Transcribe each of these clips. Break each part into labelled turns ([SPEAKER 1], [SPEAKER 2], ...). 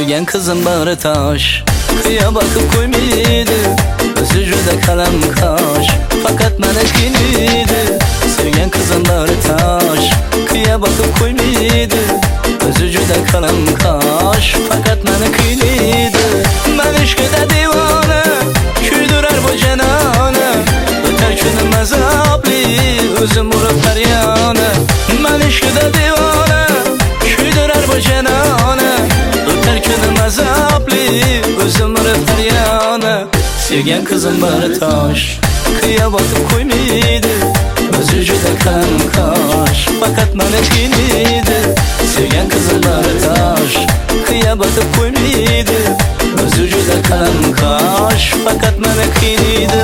[SPEAKER 1] Sevgan qizim bag'ri tosh, qiya boqib qo'ymaydi, o'zi juda qalamqosh, faqat meni qiynaydi. Sevgan qizim bag'ri tosh, qiya boqib qo'ymaydi, o'zi juda qalamqosh, faqat meni qiynaydi. Men ishqida divona, kuydirar bu janona, o'tar kunim azobli, o'zim urib faryona. Men ishqida divona, kuydirar bu janona, o'tar kunim azobli, o'zim urib faryona. Sevgan qizim bag'ri tosh, qiya boqib qo'ymaydi, o'zi juda qalamqosh, faqat meni qiynaydi. Sevgan qizim bag'ri tosh, qiya boqib qo'ymaydi, o'zi juda qalamqosh, faqat meni qiynaydi.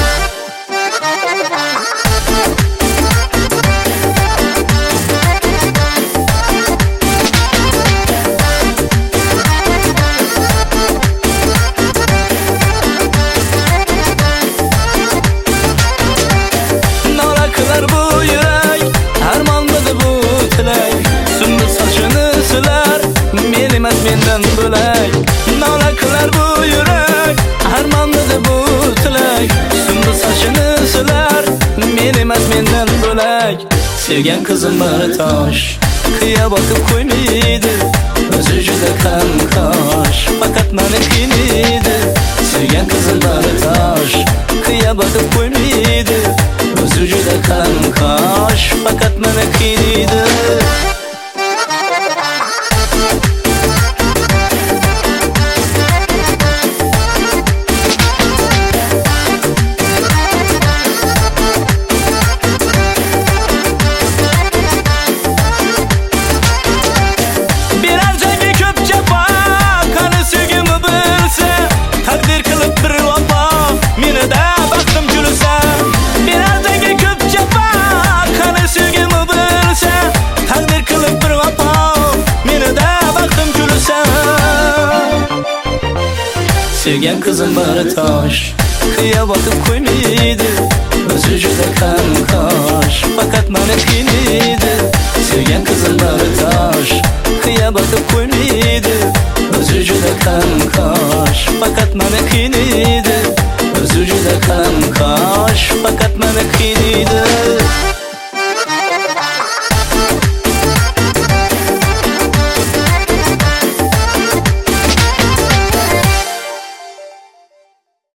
[SPEAKER 1] Mendan bo'lak nola qilar bu yurak, armonladi bu tilak. Sumdi sochini silar, men emas mendan bo'lak. Sevgan qizim bag'ri tosh, qiya boqib qo'ymaydi, o'zi juda qalamqosh, faqat meni qiynaydi. Sevgan qizim bag'ri tosh, qiya boqib qo'ymaydi, o'zi juda qalamqosh, faqat meni qiynaydi. Sevgan qizim bag'ri tosh, qiya boqib qo'ymaydi, o'zi juda qalamqosh, faqat meni qiynaydi. Sevgan qizim bag'ri tosh, qiya boqib qo'ymaydi, o'zi juda qalamqosh, faqat meni qiynaydi, o'zi juda qalamqosh,